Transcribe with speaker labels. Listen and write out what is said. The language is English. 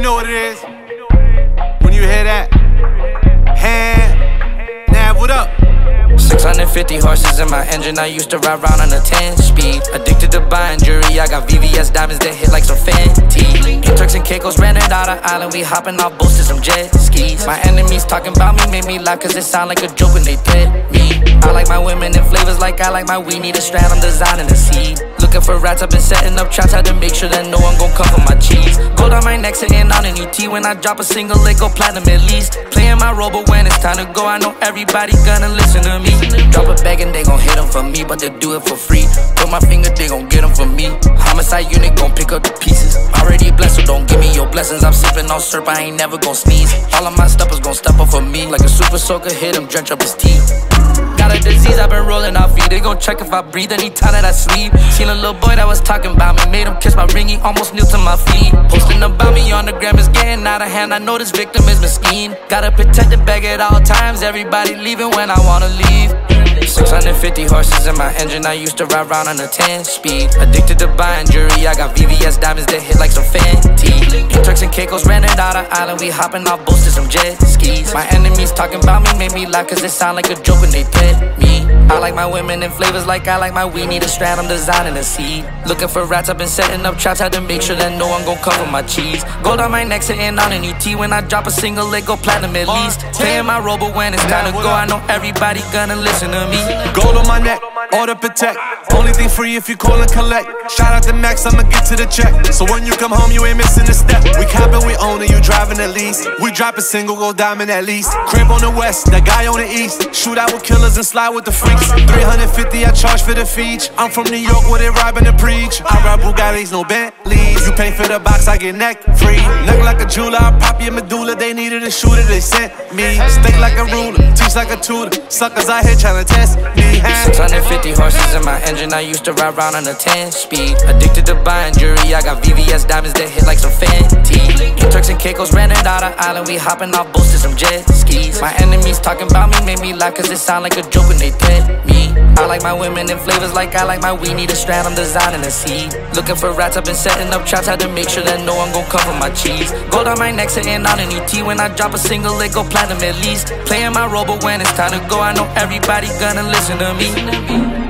Speaker 1: know what it is. When you hear that, hand, Nav, what up?
Speaker 2: 650 horses in my engine, I used to ride around on a 10-speed. Addicted to buying jewelry, I got VVS diamonds that hit like some Fenty. In Turks and Caicos, rented out an island, we hopping off boats to some jet skis. My enemies talking about me made me laugh, cause it sound like a joke when they threat me. I like my women in flavors like I like my weed, need a strand, I'm designing a seed. Looking for rats, I've been setting up traps, had to make sure that no one gon' come for my cheese. Gold on my neck, sitting on an UT, when I drop a single, it go platinum at least. Playing my role, but when it's time to go, I know everybody gonna listen to me. Drop a bag and they gon' hit them for me, but they do it for free. Put my finger, they gon' get them for me. Homicide unit gon' pick up the pieces. Already blessed, so don't give me your blessings. I'm sipping on syrup, I ain't never gon' sneeze. All of my steppers gon' step up for me. Like a super soaker, hit him, drench up his teeth. Got a disease, I've been rolling off feet. They gon' check if I breathe anytime that I sleep. Seen a little boy that was talking about me, made him kiss my ring, he almost kneel to my feet. Posting about me on the gram is getting out of hand, I know this victim is mesquine. Gotta protect the bag at all times, everybody leaving when I wanna leave. 650 horses in my engine, I used to ride around on a 10-speed. Addicted to buying jewelry, I got VVS diamonds that hit like some Fenty. In Turks and Caicos, rented out an island, we hopping off boats to some jet skis. My enemies talking about me made me laugh, cause it sound like a joke when they threat me. I like my women in flavors like I like my weed, need a strand, I'm designing a seed. Looking for rats, I've been setting up traps, had to make sure that no one gon' cover my cheese. Gold on my neck, sitting on an UT, when I drop a single, it go platinum at least. Playing my role, but when it's time to go, I know everybody gonna listen to me.
Speaker 1: Gold on my neck, order protect. Only thing free if you call and collect. Shout out to Max, I'ma get to the check. So when you come home, you ain't missing a step. We coppin', we own it, you driving at least. We drop a single, go diamond at least. Crib on the west, that guy on the east. Shoot out with killers and slide with the freaks. 350, I charge for the feature. I'm from New York, where they robbing and preach. I ride Bugattis, no Bentleys. You pay for the box, I get neck free. Neck like a jeweler, I pop your medulla. They needed a shooter, they sent me. Stick like a ruler, teach like a tutor. Suckers out here tryna test me.
Speaker 2: 650 horses in my engine, I used to ride around on a 10-speed. Addicted to buying jewelry, I got VVS diamonds that hit like some Fenty. In Turks and Caicos, rented out an island, we hopping off boats to some jet skis. My enemies talking about me made me laugh, cause it sound like a joke when they threat me. I like my women in flavors like I like my weed, need a strand, I'm designing a seed. Looking for rats, I've been setting up traps, had to make sure that no one gon' cover my cheese. Gold on my neck, sitting on an UT, when I drop a single, it go platinum at least. Playing my role, but when it's time to go, I know everybody gonna listen to me.